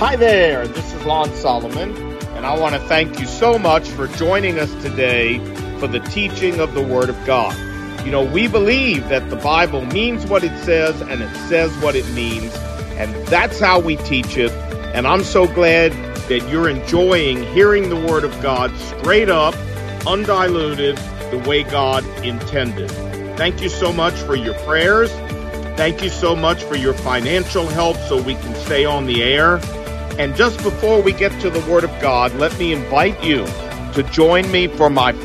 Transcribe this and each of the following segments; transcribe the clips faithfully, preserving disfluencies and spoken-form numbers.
Hi there, this is Lon Solomon, and I want to thank you so much for joining us today for the teaching of the Word of God. You know, we believe that the Bible means what it says, and it says what it means, and that's how we teach it. And I'm so glad that you're enjoying hearing the Word of God straight up, undiluted, the way God intended. Thank you so much for your prayers. Thank you so much for your financial help so we can stay on the air. And just before we get to the Word of God, let me invite you to join me for my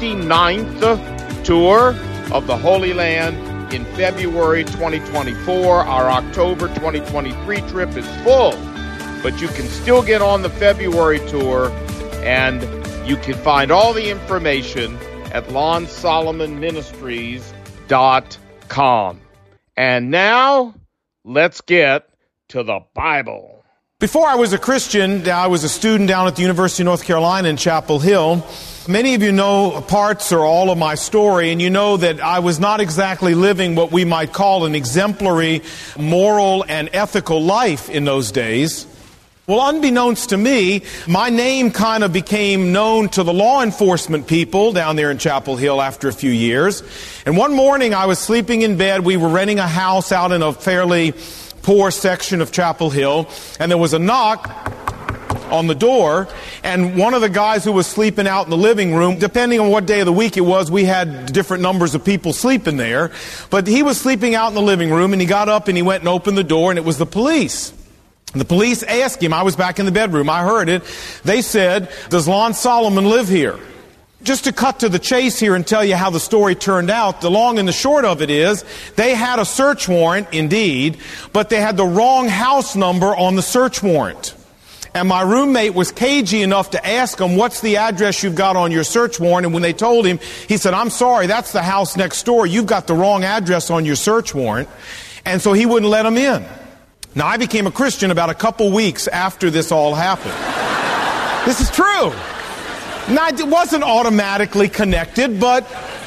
fifty-ninth tour of the Holy Land in February twenty twenty-four. Our October twenty twenty-three trip is full, but you can still get on the February tour, and you can find all the information at lon solomon ministries dot com. And now, let's get to the Bible. Before I was a Christian, I was a student down at the University of North Carolina in Chapel Hill. Many of you know parts or all of my story, and you know that I was not exactly living what we might call an exemplary moral and ethical life in those days. Well, unbeknownst to me, my name kind of became known to the law enforcement people down there in Chapel Hill after a few years. And one morning I was sleeping in bed. We were renting a house out in a fairly poor section of Chapel Hill, and there was a knock on the door, and one of the guys who was sleeping out in the living room, depending on what day of the week it was, we had different numbers of people sleeping there, but he was sleeping out in the living room, and he got up and he went and opened the door, and it was the police. The police asked him, I was back in the bedroom, I heard it, they said, does Lon Solomon live here? Just to cut to the chase here and tell you how the story turned out, the long and the short of it is, they had a search warrant, indeed, but they had the wrong house number on the search warrant. And my roommate was cagey enough to ask him, what's the address you've got on your search warrant? And when they told him, he said, I'm sorry, that's the house next door. You've got the wrong address on your search warrant. And so he wouldn't let him in. Now, I became a Christian about a couple weeks after this all happened. This is true. Now, it wasn't automatically connected, but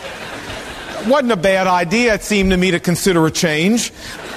it wasn't a bad idea, it seemed to me, to consider a change.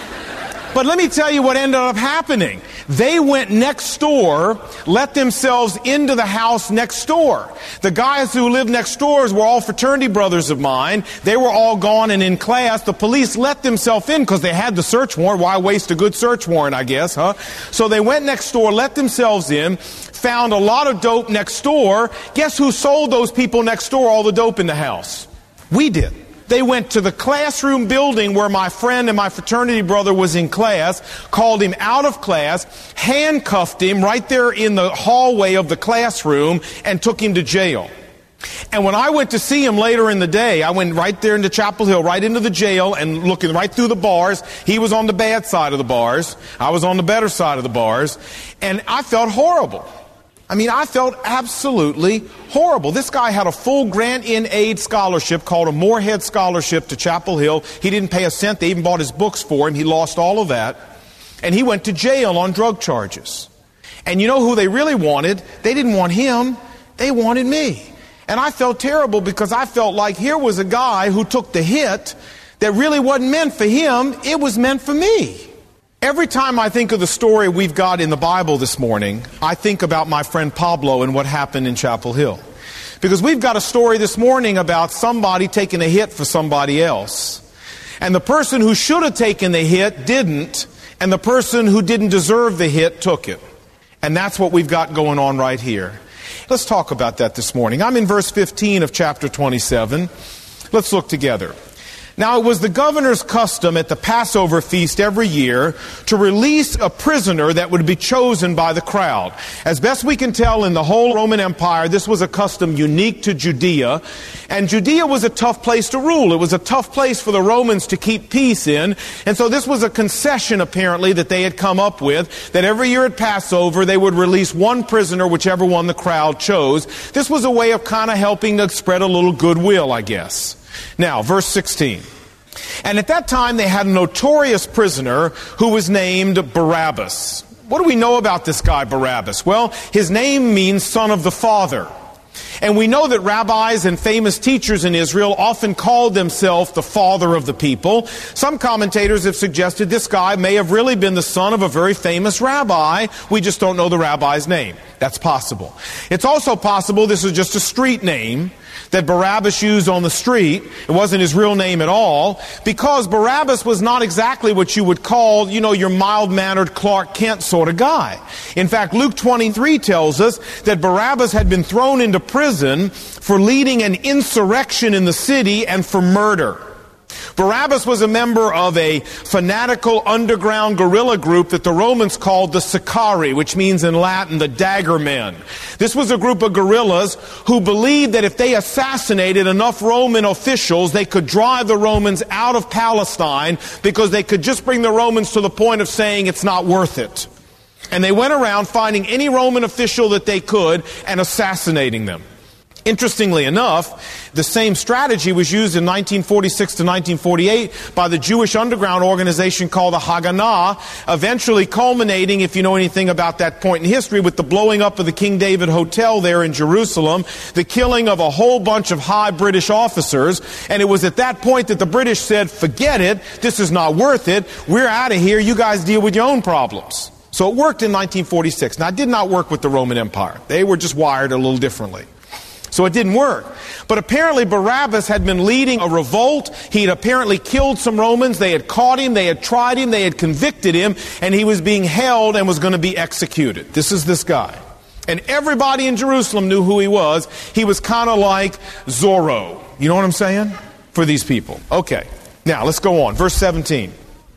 But let me tell you what ended up happening. They went next door, let themselves into the house next door. The guys who lived next door were all fraternity brothers of mine. They were all gone and in class. The police let themselves in because they had the search warrant. Why waste a good search warrant, I guess, huh? So they went next door, let themselves in, found a lot of dope next door. Guess who sold those people next door all the dope in the house? We did. They went to the classroom building where my friend and my fraternity brother was in class, called him out of class, handcuffed him right there in the hallway of the classroom, and took him to jail. And when I went to see him later in the day, I went right there into Chapel Hill, right into the jail, and looking right through the bars. He was on the bad side of the bars. I was on the better side of the bars. And I felt horrible. I mean, I felt absolutely horrible. This guy had a full grant-in-aid scholarship called a Moorhead Scholarship to Chapel Hill. He didn't pay a cent. They even bought his books for him. He lost all of that. And he went to jail on drug charges. And you know who they really wanted? They didn't want him. They wanted me. And I felt terrible because I felt like here was a guy who took the hit that really wasn't meant for him. It was meant for me. Every time I think of the story we've got in the Bible this morning, I think about my friend Pablo and what happened in Chapel Hill. Because we've got a story this morning about somebody taking a hit for somebody else. And the person who should have taken the hit didn't, and the person who didn't deserve the hit took it. And that's what we've got going on right here. Let's talk about that this morning. I'm in verse fifteen of chapter twenty-seven. Let's look together. Now, it was the governor's custom at the Passover feast every year to release a prisoner that would be chosen by the crowd. As best we can tell, in the whole Roman Empire, this was a custom unique to Judea. And Judea was a tough place to rule. It was a tough place for the Romans to keep peace in. And so this was a concession, apparently, that they had come up with, that every year at Passover, they would release one prisoner, whichever one the crowd chose. This was a way of kind of helping to spread a little goodwill, I guess. Now, verse sixteen. And at that time they had a notorious prisoner who was named Barabbas. What do we know about this guy Barabbas? Well, his name means son of the father. And we know that rabbis and famous teachers in Israel often called themselves the father of the people. Some commentators have suggested this guy may have really been the son of a very famous rabbi. We just don't know the rabbi's name. That's possible. It's also possible this is just a street name that Barabbas used on the street. It wasn't his real name at all, because Barabbas was not exactly what you would call, you know, your mild-mannered Clark Kent sort of guy. In fact, Luke twenty-three tells us that Barabbas had been thrown into prison for leading an insurrection in the city and for murder. Barabbas was a member of a fanatical underground guerrilla group that the Romans called the Sicarii, which means in Latin the dagger men. This was a group of guerrillas who believed that if they assassinated enough Roman officials, they could drive the Romans out of Palestine, because they could just bring the Romans to the point of saying it's not worth it. And they went around finding any Roman official that they could and assassinating them. Interestingly enough, the same strategy was used in nineteen forty-six to nineteen forty-eight by the Jewish underground organization called the Haganah, eventually culminating, if you know anything about that point in history, with the blowing up of the King David Hotel there in Jerusalem, the killing of a whole bunch of high British officers. And it was at that point that the British said, forget it, this is not worth it, we're out of here, you guys deal with your own problems. So it worked in nineteen forty-six. Now, it did not work with the Roman Empire. They were just wired a little differently. So it didn't work. But apparently Barabbas had been leading a revolt. He had apparently killed some Romans. They had caught him. They had tried him. They had convicted him. And he was being held and was going to be executed. This is this guy. And everybody in Jerusalem knew who he was. He was kind of like Zorro. You know what I'm saying? For these people. Okay. Now, let's go on. Verse seventeen.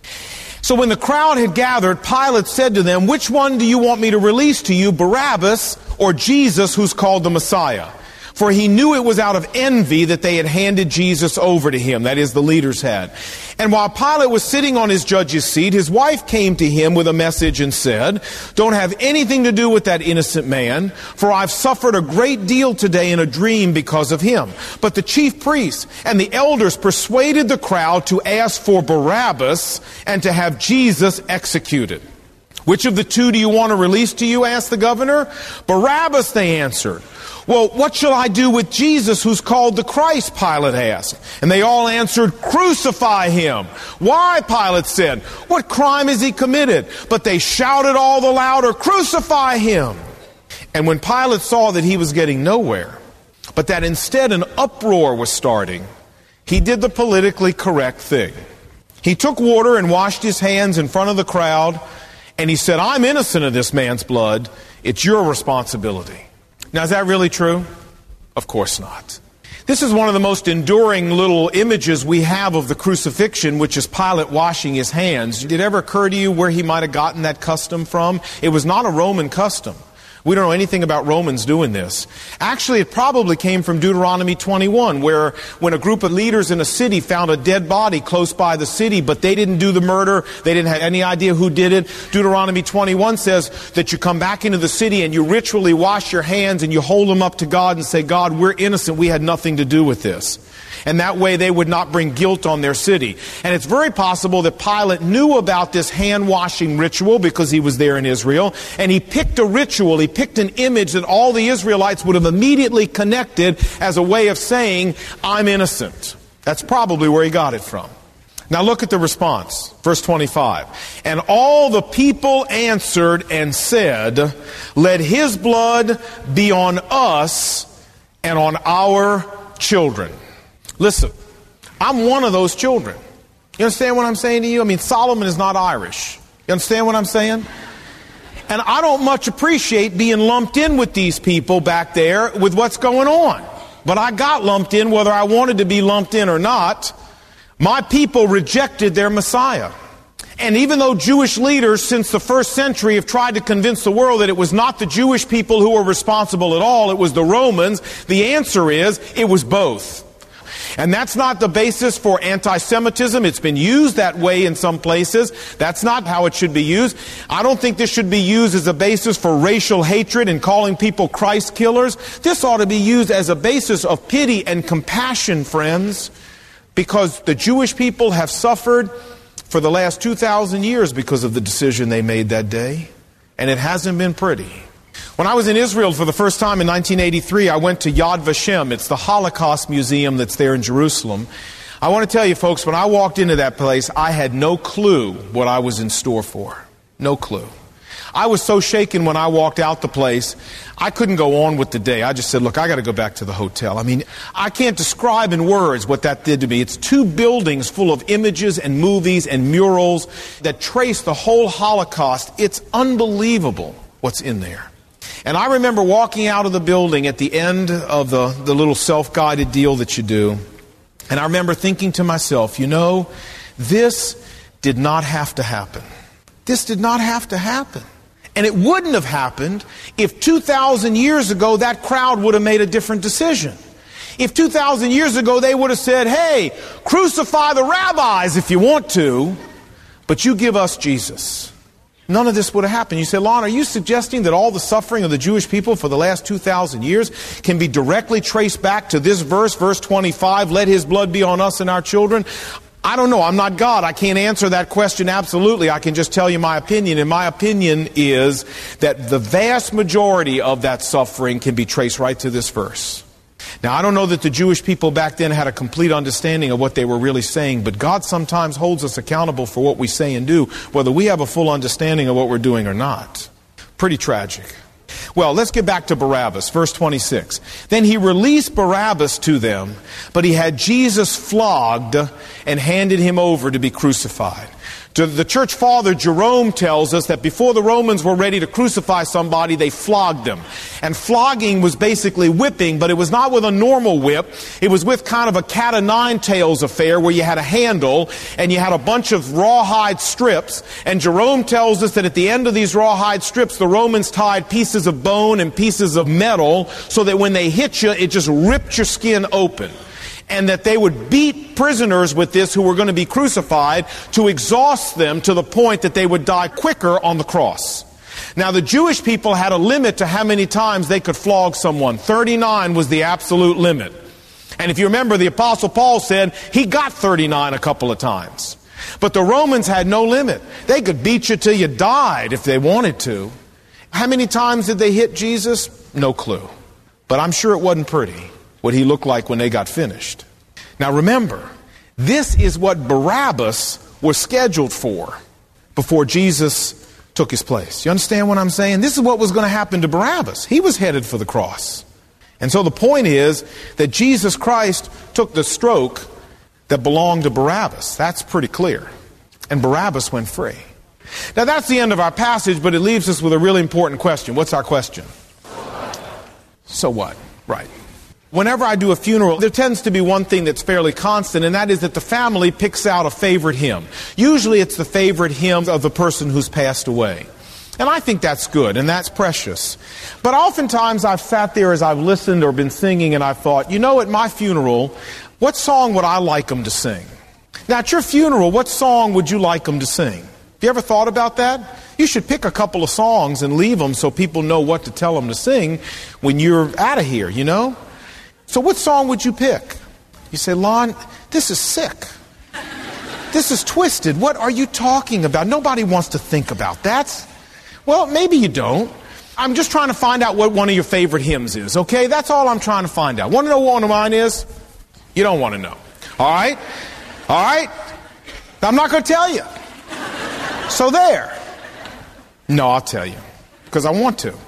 So when the crowd had gathered, Pilate said to them, which one do you want me to release to you, Barabbas or Jesus, who's called the Messiah? For he knew it was out of envy that they had handed Jesus over to him, that is, the leaders had. And while Pilate was sitting on his judge's seat, his wife came to him with a message and said, don't have anything to do with that innocent man, for I've suffered a great deal today in a dream because of him. But the chief priests and the elders persuaded the crowd to ask for Barabbas and to have Jesus executed. Which of the two do you want to release to you? Asked the governor. Barabbas, they answered. Well, what shall I do with Jesus, who's called the Christ? Pilate asked. And they all answered, crucify him. Why? Pilate said. What crime has he committed? But they shouted all the louder, crucify him. And when Pilate saw that he was getting nowhere, but that instead an uproar was starting, he did the politically correct thing. He took water and washed his hands in front of the crowd, and he said, I'm innocent of this man's blood. It's your responsibility. Now, is that really true? Of course not. This is one of the most enduring little images we have of the crucifixion, which is Pilate washing his hands. Did it ever occur to you where he might have gotten that custom from? It was not a Roman custom. We don't know anything about Romans doing this. Actually, it probably came from Deuteronomy twenty-one, where when a group of leaders in a city found a dead body close by the city, but they didn't do the murder, they didn't have any idea who did it. Deuteronomy twenty-one says that you come back into the city and you ritually wash your hands and you hold them up to God and say, God, we're innocent, we had nothing to do with this. And that way they would not bring guilt on their city. And it's very possible that Pilate knew about this hand-washing ritual because he was there in Israel. And he picked a ritual, he picked an image that all the Israelites would have immediately connected as a way of saying, I'm innocent. That's probably where he got it from. Now look at the response. Verse twenty-five. And all the people answered and said, let his blood be on us and on our children. Listen, I'm one of those children. You understand what I'm saying to you? I mean, Solomon is not Irish. You understand what I'm saying? And I don't much appreciate being lumped in with these people back there with what's going on. But I got lumped in whether I wanted to be lumped in or not. My people rejected their Messiah. And even though Jewish leaders since the first century have tried to convince the world that it was not the Jewish people who were responsible at all, it was the Romans, the answer is it was both. And that's not the basis for anti-Semitism. It's been used that way in some places. That's not how it should be used. I don't think this should be used as a basis for racial hatred and calling people Christ killers. This ought to be used as a basis of pity and compassion, friends, because the Jewish people have suffered for the last two thousand years because of the decision they made that day. And it hasn't been pretty. When I was in Israel for the first time in nineteen eighty-three, I went to Yad Vashem. It's the Holocaust Museum that's there in Jerusalem. I want to tell you, folks, when I walked into that place, I had no clue what I was in store for. No clue. I was so shaken when I walked out the place, I couldn't go on with the day. I just said, look, I got to go back to the hotel. I mean, I can't describe in words what that did to me. It's two buildings full of images and movies and murals that trace the whole Holocaust. It's unbelievable what's in there. And I remember walking out of the building at the end of the, the little self-guided deal that you do. And I remember thinking to myself, you know, this did not have to happen. This did not have to happen. And it wouldn't have happened if two thousand years ago that crowd would have made a different decision. If two thousand years ago they would have said, hey, crucify the rabbis if you want to, but you give us Jesus. None of this would have happened. You say, Lon, are you suggesting that all the suffering of the Jewish people for the last two thousand years can be directly traced back to this verse, verse twenty-five, let his blood be on us and our children? I don't know. I'm not God. I can't answer that question absolutely. I can just tell you my opinion. And my opinion is that the vast majority of that suffering can be traced right to this verse. Now, I don't know that the Jewish people back then had a complete understanding of what they were really saying, but God sometimes holds us accountable for what we say and do, whether we have a full understanding of what we're doing or not. Pretty tragic. Well, let's get back to Barabbas, verse twenty-six. Then he released Barabbas to them, but he had Jesus flogged and handed him over to be crucified. To the church father, Jerome, tells us that before the Romans were ready to crucify somebody, they flogged them. And flogging was basically whipping, but it was not with a normal whip. It was with kind of a cat o' nine tails affair where you had a handle and you had a bunch of rawhide strips. And Jerome tells us that at the end of these rawhide strips, the Romans tied pieces of bone and pieces of metal so that when they hit you, it just ripped your skin open. And that they would beat prisoners with this who were going to be crucified to exhaust them to the point that they would die quicker on the cross. Now, the Jewish people had a limit to how many times they could flog someone. thirty-nine was the absolute limit. And if you remember, the Apostle Paul said he got thirty-nine a couple of times. But the Romans had no limit. They could beat you till you died if they wanted to. How many times did they hit Jesus? No clue. But I'm sure it wasn't pretty what he looked like when they got finished. Now remember, this is what Barabbas was scheduled for before Jesus took his place. You understand what I'm saying? This is what was going to happen to Barabbas. He was headed for the cross. And so the point is that Jesus Christ took the stroke that belonged to Barabbas. That's pretty clear. And Barabbas went free. Now that's the end of our passage, but it leaves us with a really important question. What's our question? So what? Right. Whenever I do a funeral, there tends to be one thing that's fairly constant, and that is that the family picks out a favorite hymn. Usually it's the favorite hymn of the person who's passed away. And I think that's good, and that's precious. But oftentimes I've sat there as I've listened or been singing, and I've thought, you know, at my funeral, what song would I like them to sing? Now, at your funeral, what song would you like them to sing? Have you ever thought about that? You should pick a couple of songs and leave them so people know what to tell them to sing when you're out of here, you know? So what song would you pick? You say, Lon, this is sick. This is twisted. What are you talking about? Nobody wants to think about that. Well, maybe you don't. I'm just trying to find out what one of your favorite hymns is, okay? That's all I'm trying to find out. Want to know what one of mine is? You don't want to know. All right? All right? I'm not going to tell you. So there. No, I'll tell you. Because I want to.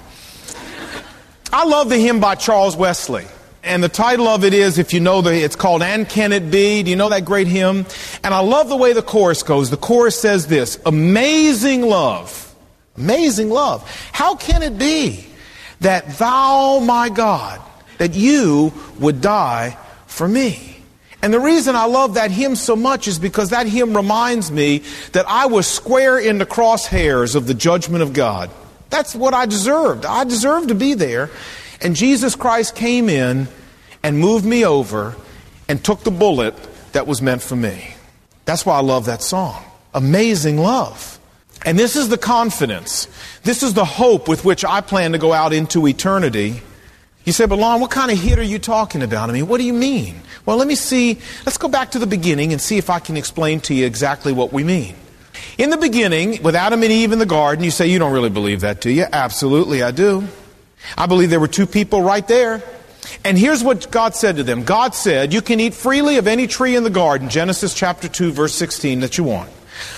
I love the hymn by Charles Wesley. And the title of it is, if you know, the, it's called And Can It Be? Do you know that great hymn? And I love the way the chorus goes. The chorus says this, amazing love, amazing love. How can it be that thou, my God, that you would die for me? And the reason I love that hymn so much is because that hymn reminds me that I was square in the crosshairs of the judgment of God. That's what I deserved. I deserved to be there. And Jesus Christ came in and moved me over and took the bullet that was meant for me. That's why I love that song. Amazing love. And this is the confidence. This is the hope with which I plan to go out into eternity. You say, but Lon, what kind of hit are you talking about? I mean, what do you mean? Well, let me see. Let's go back to the beginning and see if I can explain to you exactly what we mean. In the beginning, with Adam and Eve in the garden, you say, you don't really believe that, do you? Absolutely, I do. I believe there were two people right there. And here's what God said to them. God said, you can eat freely of any tree in the garden, Genesis chapter two, verse sixteen, that you want.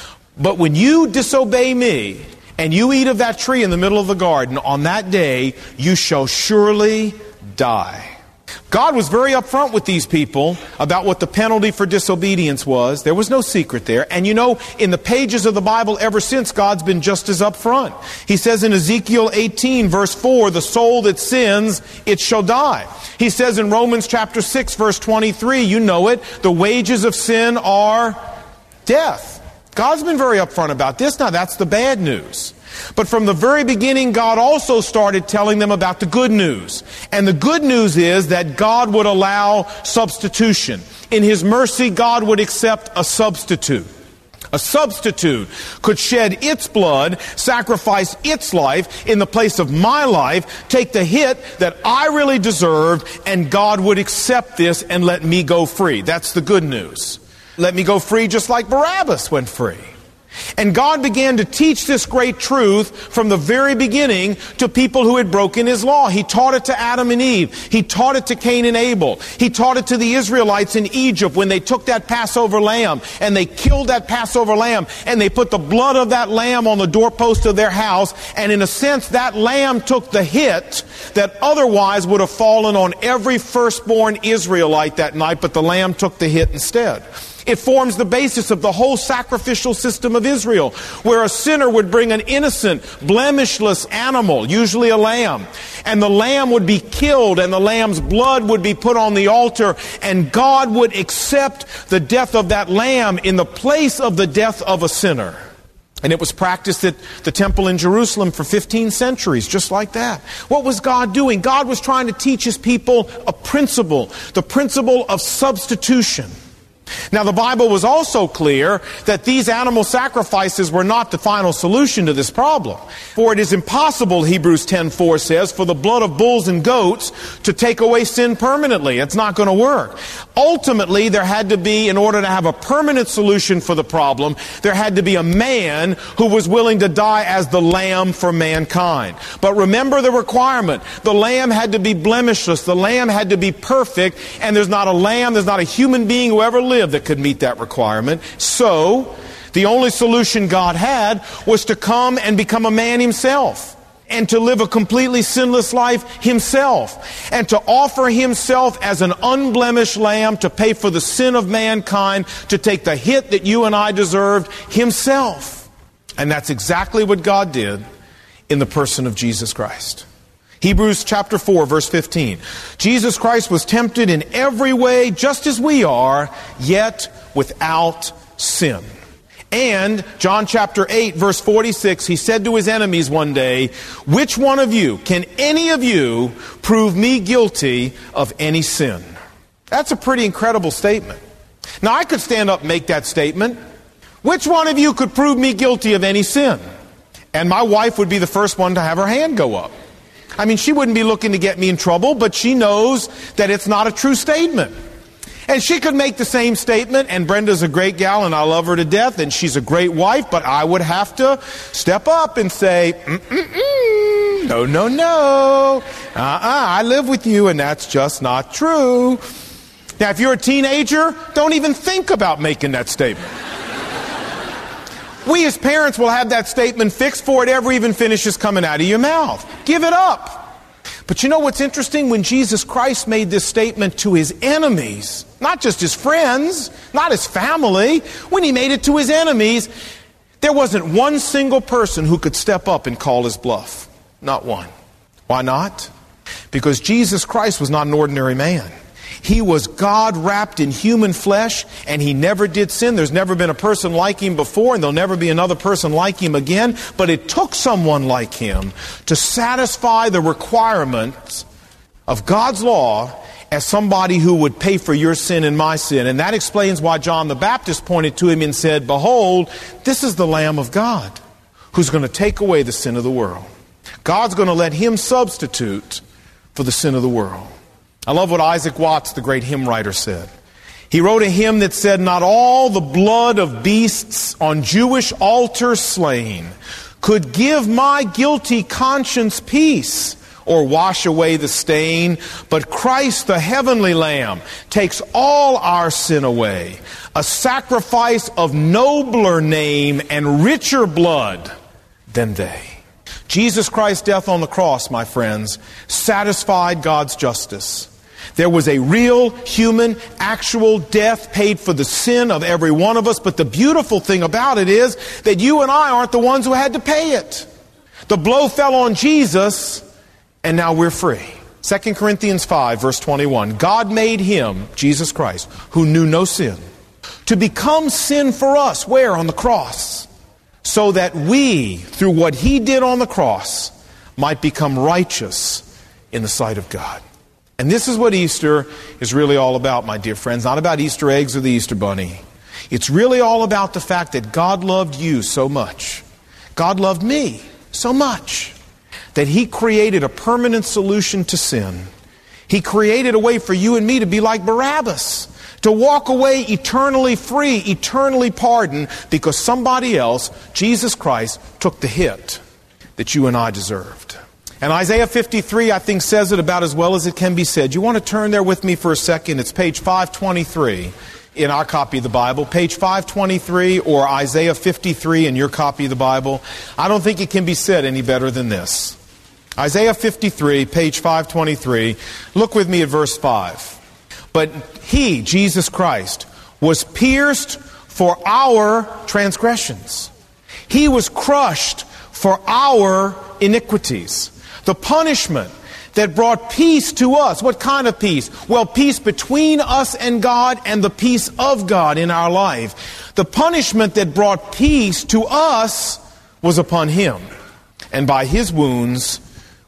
But when you disobey me, and you eat of that tree in the middle of the garden, on that day you shall surely die. God was very upfront with these people about what the penalty for disobedience was. There was no secret there. And you know, in the pages of the Bible ever since, God's been just as upfront. He says in Ezekiel eighteen, verse four, the soul that sins, it shall die. He says in Romans chapter six, verse twenty-three, you know it, the wages of sin are death. God's been very upfront about this. Now, that's the bad news. But from the very beginning, God also started telling them about the good news. And the good news is that God would allow substitution. In His mercy, God would accept a substitute. A substitute could shed its blood, sacrifice its life in the place of my life, take the hit that I really deserved, and God would accept this and let me go free. That's the good news. Let me go free just like Barabbas went free. And God began to teach this great truth from the very beginning to people who had broken His law. He taught it to Adam and Eve. He taught it to Cain and Abel. He taught it to the Israelites in Egypt when they took that Passover lamb and they killed that Passover lamb and they put the blood of that lamb on the doorpost of their house. And in a sense, that lamb took the hit that otherwise would have fallen on every firstborn Israelite that night, but the lamb took the hit instead. It forms the basis of the whole sacrificial system of Israel, where a sinner would bring an innocent, blemishless animal, usually a lamb, and the lamb would be killed, and the lamb's blood would be put on the altar, and God would accept the death of that lamb in the place of the death of a sinner. And it was practiced at the temple in Jerusalem for fifteen centuries, just like that. What was God doing? God was trying to teach His people a principle, the principle of substitution. Now, the Bible was also clear that these animal sacrifices were not the final solution to this problem. For it is impossible, Hebrews ten four says, for the blood of bulls and goats to take away sin permanently. It's not going to work. Ultimately, there had to be, in order to have a permanent solution for the problem, there had to be a man who was willing to die as the lamb for mankind. But remember the requirement. The lamb had to be blemishless. The lamb had to be perfect. And there's not a lamb, there's not a human being who ever lived that could meet that requirement. So, the only solution God had was to come and become a man Himself, and to live a completely sinless life Himself, and to offer Himself as an unblemished lamb to pay for the sin of mankind, to take the hit that you and I deserved Himself. And that's exactly what God did in the person of Jesus Christ. Hebrews chapter four, verse fifteen. Jesus Christ was tempted in every way, just as we are, yet without sin. And John chapter eight, verse forty-six, He said to His enemies one day, which one of you, can any of you prove me guilty of any sin? That's a pretty incredible statement. Now, I could stand up and make that statement. Which one of you could prove me guilty of any sin? And my wife would be the first one to have her hand go up. I mean, she wouldn't be looking to get me in trouble, but she knows that it's not a true statement. And she could make the same statement, and Brenda's a great gal, and I love her to death, and she's a great wife, but I would have to step up and say, mm-mm-mm, no, no, no, uh-uh, I live with you, and that's just not true. Now, if you're a teenager, don't even think about making that statement. We as parents will have that statement fixed before it ever even finishes coming out of your mouth. Give it up. But you know what's interesting? When Jesus Christ made this statement to His enemies, not just His friends, not His family, when He made it to His enemies, there wasn't one single person who could step up and call His bluff. Not one. Why not? Because Jesus Christ was not an ordinary man. He was God wrapped in human flesh, and He never did sin. There's never been a person like Him before, and there'll never be another person like Him again. But it took someone like Him to satisfy the requirements of God's law as somebody who would pay for your sin and my sin. And that explains why John the Baptist pointed to Him and said, behold, this is the Lamb of God who's going to take away the sin of the world. God's going to let Him substitute for the sin of the world. I love what Isaac Watts, the great hymn writer, said. He wrote a hymn that said, "Not all the blood of beasts on Jewish altars slain could give my guilty conscience peace or wash away the stain, but Christ the heavenly Lamb takes all our sin away, a sacrifice of nobler name and richer blood than they." Jesus Christ's death on the cross, my friends, satisfied God's justice. There was a real, human, actual death paid for the sin of every one of us. But the beautiful thing about it is that you and I aren't the ones who had to pay it. The blow fell on Jesus, and now we're free. Second Corinthians five, verse twenty-one. God made him, Jesus Christ, who knew no sin, to become sin for us. Where? On the cross. So that we, through what he did on the cross, might become righteous in the sight of God. And this is what Easter is really all about, my dear friends. Not about Easter eggs or the Easter bunny. It's really all about the fact that God loved you so much. God loved me so much that he created a permanent solution to sin. He created a way for you and me to be like Barabbas, to walk away eternally free, eternally pardoned, because somebody else, Jesus Christ, took the hit that you and I deserved. And Isaiah fifty-three, I think, says it about as well as it can be said. You want to turn there with me for a second? It's page five twenty-three in our copy of the Bible. Page five twenty-three or Isaiah fifty-three in your copy of the Bible. I don't think it can be said any better than this. Isaiah fifty-three, page five twenty-three. Look with me at verse five. But he, Jesus Christ, was pierced for our transgressions. He was crushed for our iniquities. The punishment that brought peace to us. What kind of peace? Well, peace between us and God and the peace of God in our life. The punishment that brought peace to us was upon him. And by his wounds,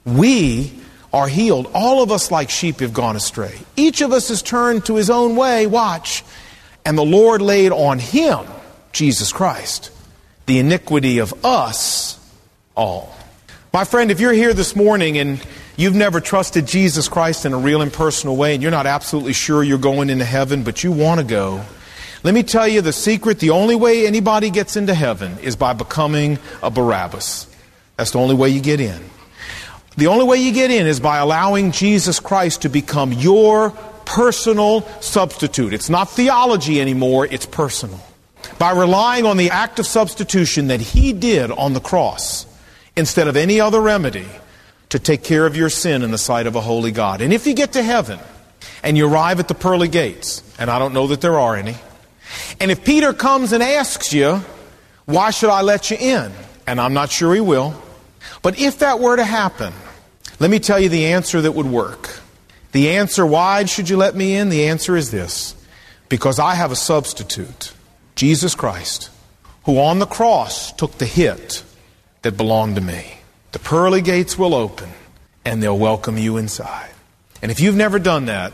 we are healed. All of us like sheep have gone astray. Each of us has turned to his own way. Watch. And the Lord laid on him, Jesus Christ, the iniquity of us all. My friend, if you're here this morning and you've never trusted Jesus Christ in a real and personal way, and you're not absolutely sure you're going into heaven, but you want to go, let me tell you the secret. The only way anybody gets into heaven is by becoming a Barabbas. That's the only way you get in. The only way you get in is by allowing Jesus Christ to become your personal substitute. It's not theology anymore, it's personal. By relying on the act of substitution that he did on the cross, instead of any other remedy, to take care of your sin in the sight of a holy God. And if you get to heaven and you arrive at the pearly gates, and I don't know that there are any, and if Peter comes and asks you, why should I let you in? And I'm not sure he will. But if that were to happen, let me tell you the answer that would work. The answer, why should you let me in? The answer is this. Because I have a substitute, Jesus Christ, who on the cross took the hit that belonged to me. The pearly gates will open and they'll welcome you inside. And if you've never done that,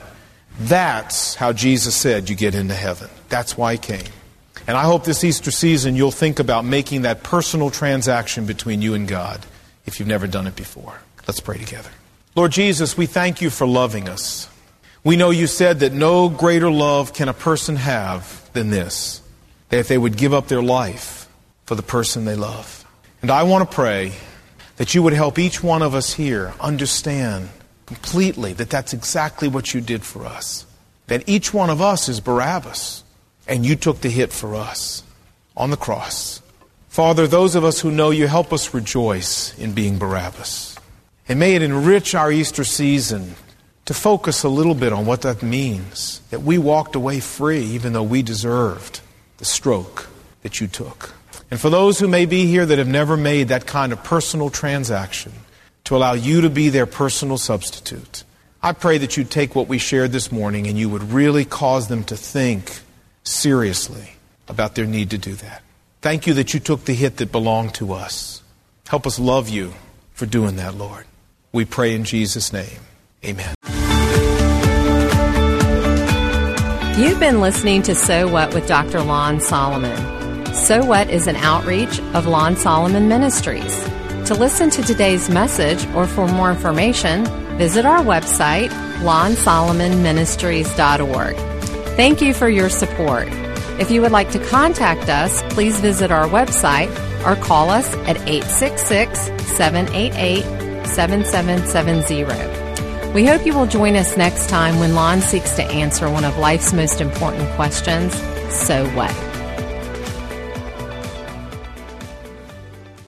that's how Jesus said you get into heaven. That's why he came. And I hope this Easter season you'll think about making that personal transaction between you and God if you've never done it before. Let's pray together. Lord Jesus, we thank you for loving us. We know you said that no greater love can a person have than this, that if they would give up their life for the person they love. And I want to pray that you would help each one of us here understand completely that that's exactly what you did for us. That each one of us is Barabbas, and you took the hit for us on the cross. Father, those of us who know you, help us rejoice in being Barabbas. And may it enrich our Easter season to focus a little bit on what that means, that we walked away free even though we deserved the stroke that you took. And for those who may be here that have never made that kind of personal transaction to allow you to be their personal substitute, I pray that you'd take what we shared this morning and you would really cause them to think seriously about their need to do that. Thank you that you took the hit that belonged to us. Help us love you for doing that, Lord. We pray in Jesus' name. Amen. You've been listening to So What with Doctor Lon Solomon. So What is an outreach of Lon Solomon Ministries. To listen to today's message or for more information, visit our website, lon solomon ministries dot org. Thank you for your support. If you would like to contact us, please visit our website or call us at eight six six, seven eight eight, seven seven seven zero. We hope you will join us next time when Lon seeks to answer one of life's most important questions, so what?